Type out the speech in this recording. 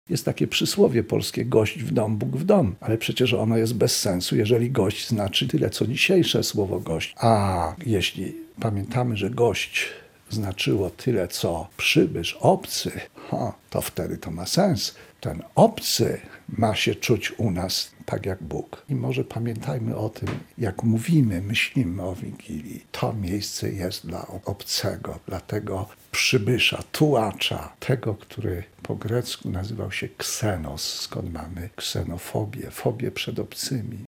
Jest takie przysłowie polskie: gość w dom, Bóg w dom. Ale przecież ono jest bez sensu, jeżeli gość znaczy tyle, co dzisiejsze słowo gość. A jeśli pamiętamy, że gość znaczyło tyle, co przybysz, obcy, to wtedy to ma sens. Ten obcy ma się czuć u nas tak jak Bóg. I może pamiętajmy o tym, jak mówimy, myślimy o Wigilii. To miejsce jest dla obcego, dla tego przybysza, tułacza, tego, który po grecku nazywał się ksenos, skąd mamy ksenofobię, fobię przed obcymi.